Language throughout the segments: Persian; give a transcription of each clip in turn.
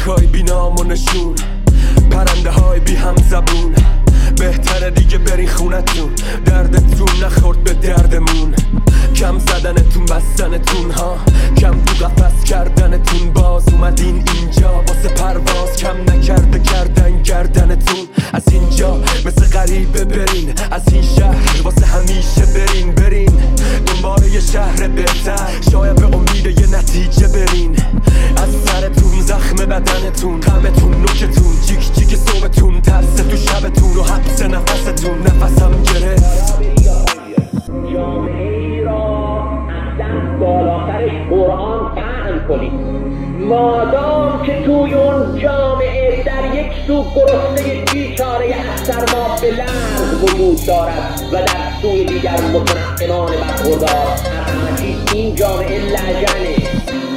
های بی نام و نشون، پرنده های بی هم زبون. بهتره دیگه برین خونتون، دردتون نخورد به دردمون. کم زدنتون بستنتون ها، کم تو قفس کردنتون. باز اومدین اینجا واسه پرواز، کم نکرده کردن گردنتون. از اینجا مثل غریبه برین، از این شهر واسه همیشه برین دنبال یه شهر بهتر، شاید به امید یه نتیجه برین. از سرتون زخم بدنتون، غمتون نوکتون، جیک جیک صبحتون، ترس تو شبتون و حبس نفستون. نفسم گرفت جامعه ای را اصلا بالاترش قرآن طعن کنید. مادام که توی اون جامعه در یک سو گرسنه بیچاره از سرما به لرز وجود دارد و در سوی دیگر متنعمان برخوردار از همه چیز، این جامعه لجنه.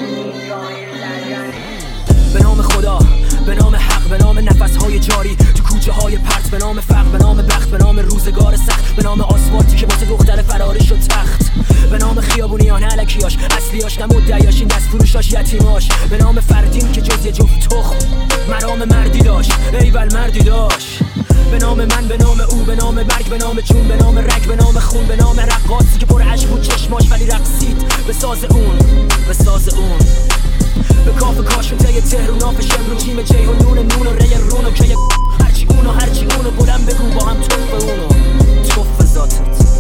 به نام خدا، به نام حق، به نام نفسهای جاری تو کوچه های پرت، به نام فقر، به نام بخت، به نام روزگار سخت، به نام آسفالتی که واسه دختر فراری شد تخت، به نام خیابونیان علکیاش، اصلیاش نه مدعیاش، این دست فروشاش یتیماش، به نام فردین که جز یه جفت تخم مرام مردی داشت، ایول مردی داشت. به نام من، به نام او، به نام برگ، به نام جون، به نام رگ، به نام خون، به نام رقاصی که پر عشق بود چشماش ولی رقصید به ساز اون، به ساز اون. به کاف کاشون تای تهرون، آف شمرون، جیم جیهون، نون و ری رون و که هرچی اونو بلند بگو با هم توف اونو، توف ذاتت.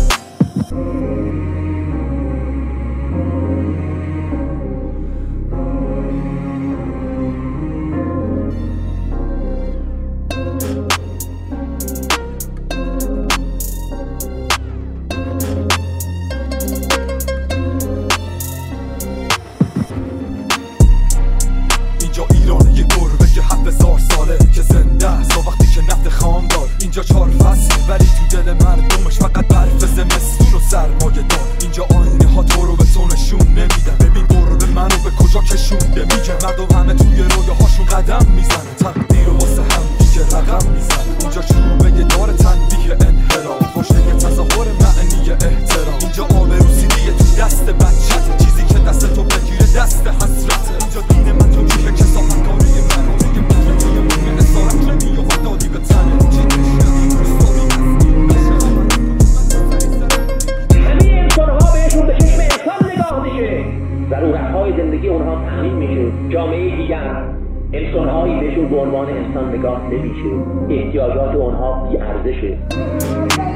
ایران یه گربه که 7000 ساله که زنده است تا وقتی که نفت خام دار. اینجا 4 فصل ولی تو دل مردمش فقط برف زمستون و سرمایه دار. اینجا آینه ها تو رو به تو نشون نمیدن، ببین گربه منو به کجا کشونده. میگه مردم همه توی رویاهاشون قدم میزنه، تقدیر رو واسه هم دیگه رقم میزنه. اینجا چوبه یه دار تنبیه انحراف، پشته یه تظاهر معنی احترام. اینجا آبروسیدیه تو دست بچته، چیزی که دست تو بگیره دست حسرته. اینجا دین من تو کیه که کاری من دیگه مطلقیه اسارت نمی و دادی به تنه. همه انسان‌ها بهشون به چشم انسان نگاه میشه، ضرورت‌های زندگی اونها تامین میشه. جامعه دیگر انسان‌هایی بهشون به عنوان انسان نگاه نمیشه، احتیاجات اونها بی‌ارزشه.